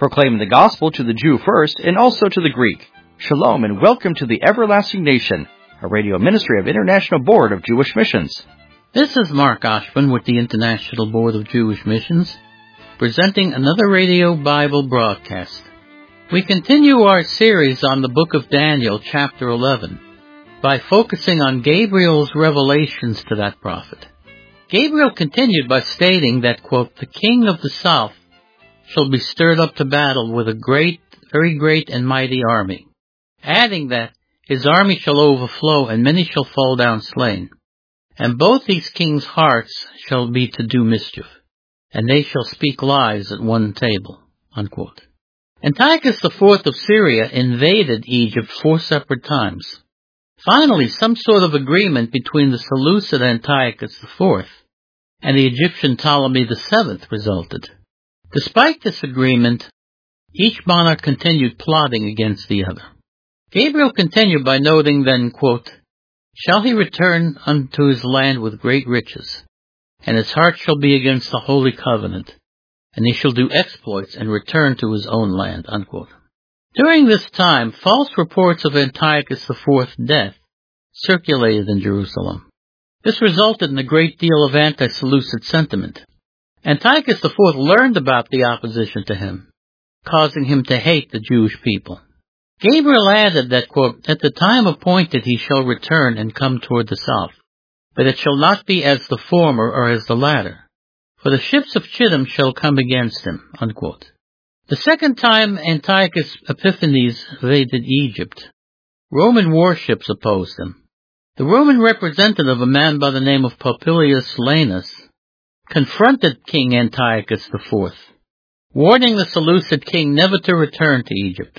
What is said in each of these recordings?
proclaiming the gospel to the Jew first and also to the Greek. Shalom and welcome to the Everlasting Nation, a radio ministry of International Board of Jewish Missions. This is Mark Oshman with the International Board of Jewish Missions, presenting another radio Bible broadcast. We continue our series on the book of Daniel, chapter 11, by focusing on Gabriel's revelations to that prophet. Gabriel continued by stating that, quote, "The king of the south shall be stirred up to battle with a great, very great and mighty army," adding that his army shall overflow and many shall fall down slain. And both these kings' hearts shall be to do mischief, and they shall speak lies at one table, unquote. Antiochus IV of Syria invaded Egypt 4 separate times. Finally, some sort of agreement between the Seleucid Antiochus IV and the Egyptian Ptolemy VII resulted. Despite this agreement, each monarch continued plotting against the other. Gabriel continued by noting then, quote, "Shall he return unto his land with great riches, and his heart shall be against the holy covenant, and he shall do exploits and return to his own land," unquote. During this time, false reports of Antiochus IV's death circulated in Jerusalem. This resulted in a great deal of anti-Seleucid sentiment. Antiochus IV learned about the opposition to him, causing him to hate the Jewish people. Gabriel added that, quote, "At the time appointed he shall return and come toward the south, but it shall not be as the former or as the latter, for the ships of Chittim shall come against him," unquote. The second time Antiochus Epiphanes invaded Egypt, Roman warships opposed him. The Roman representative, a man by the name of Popilius Laenas, confronted King Antiochus IV, warning the Seleucid king never to return to Egypt.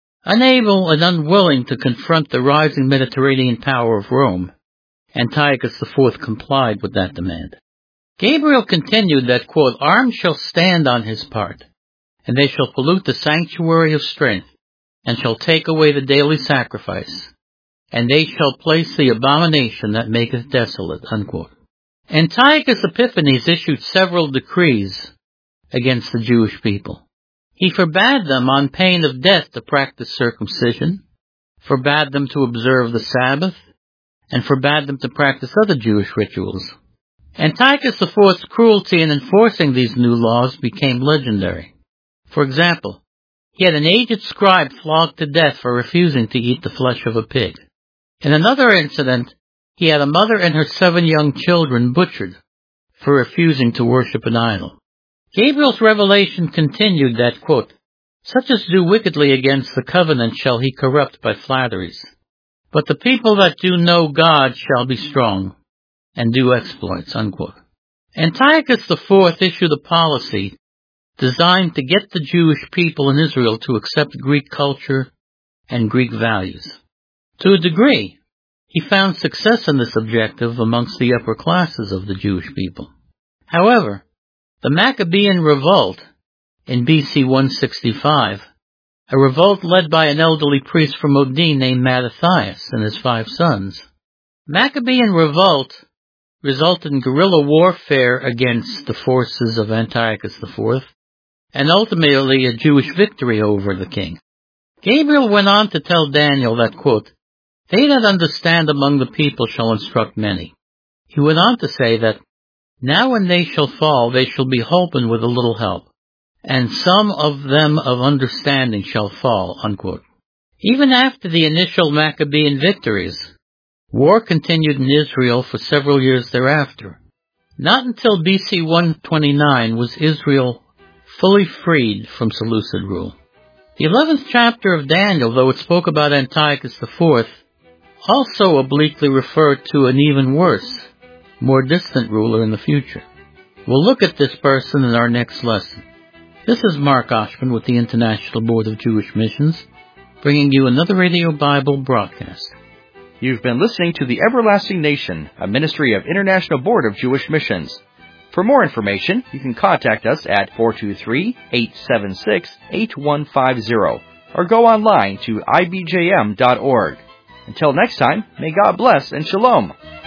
Unable and unwilling to confront the rising Mediterranean power of Rome, Antiochus IV complied with that demand. Gabriel continued that, quote, "Arms shall stand on his part, and they shall pollute the sanctuary of strength, and shall take away the daily sacrifice, and they shall place the abomination that maketh desolate," unquote. Antiochus Epiphanes issued several decrees against the Jewish people. He forbade them on pain of death to practice circumcision, forbade them to observe the Sabbath, and forbade them to practice other Jewish rituals. Antiochus IV's cruelty in enforcing these new laws became legendary. For example, he had an aged scribe flogged to death for refusing to eat the flesh of a pig. In another incident, he had a mother and her 7 young children butchered for refusing to worship an idol. Gabriel's revelation continued that, quote, "Such as do wickedly against the covenant shall he corrupt by flatteries. But the people that do know God shall be strong and do exploits," unquote. Antiochus IV issued a policy designed to get the Jewish people in Israel to accept Greek culture and Greek values. To a degree, he found success in this objective amongst the upper classes of the Jewish people. However, the Maccabean revolt in BC 165, a revolt led by an elderly priest from Modin named Mattathias and his 5 sons. Maccabean revolt resulted in guerrilla warfare against the forces of Antiochus IV, and ultimately a Jewish victory over the king. Gabriel went on to tell Daniel that, quote, "They that understand among the people shall instruct many." He went on to say that, "Now when they shall fall, they shall be holpen with a little help, and some of them of understanding shall fall," unquote. Even after the initial Maccabean victories, war continued in Israel for several years thereafter. Not until BC 129 was Israel fully freed from Seleucid rule. The 11th chapter of Daniel, though it spoke about Antiochus IV, also obliquely referred to an even worse, more distant ruler in the future. We'll look at this person in our next lesson. This is Mark Oshman with the International Board of Jewish Missions, bringing you another Radio Bible broadcast. You've been listening to the Everlasting Nation, a ministry of International Board of Jewish Missions. For more information, you can contact us at 423-876-8150 or go online to ibjm.org. Until next time, may God bless and shalom.